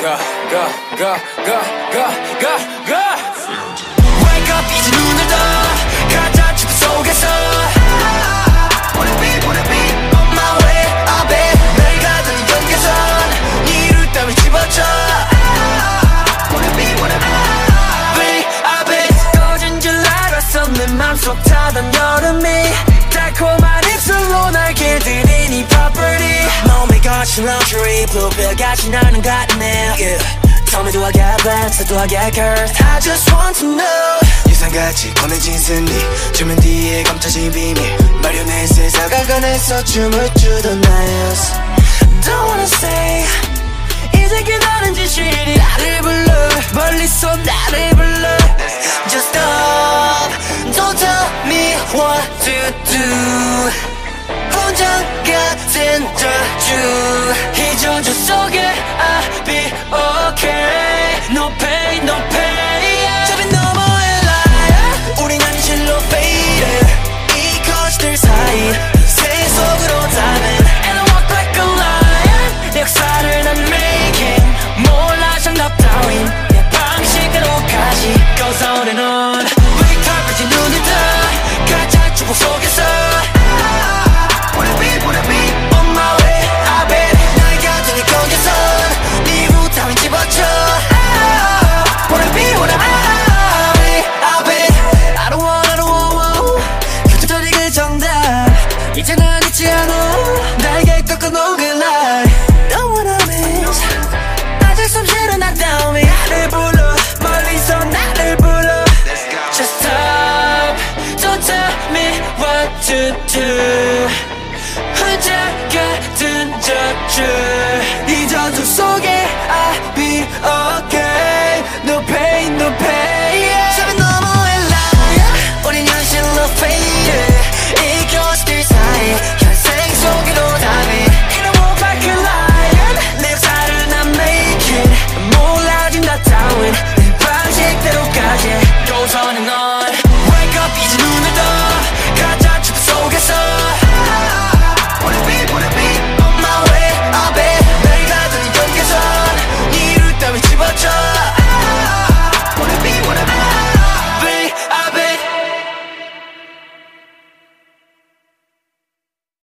Wake up 이제 눈을 떠 가자 집 속에서 Wanna be on my way 앞에 날 가두는 경계선 네 이루 따위 집어쳐 Wanna be 앞에 꺼진 줄 알았어 내 맘속 타던 여름이 달콤한 입술로 날 길들이니 property 몸에 거친 luxury bluebill 같이 나는 같네 yeah. Tell me do I get blessed or do I get cursed I just want to know 유산같이 꺼내진 승리 주면 뒤에 감춰진 비밀 마련했어 가관에서 춤을 추던 나였어 Don't wanna say 이제 그다른 진실이 나를 불러 멀리서 나를 불러 Just stop Don't tell me what to do 혼자 같은 저주 이 저주 속에 I'll be okay No pain, no pain 저리 너머의 liar 우린 현실로 faded 이 거짓들 사이 새 속으로 담은 And I walk like a lion 내 역사를 난 making 몰라 정답 따윈 내 방식으로까지 Goes on and on Wake up 이제 눈을 떠 가짜 축복 속에서 Wanna be on my way 앞에 날 가두는 경계선 네 이루 따윈 집어쳐 Wanna be 앞에 I don't want 켜져버린 그 정답 이제 난 잊지 않아 날개 꺾어놓은 그 날 Don't wanna miss 아직 숨쉬는 나 따위 나를 불러 멀리서 나를 불러 Just stop Don't tell me what to do 혼자 같은 저주 이 저주 속에 I'll be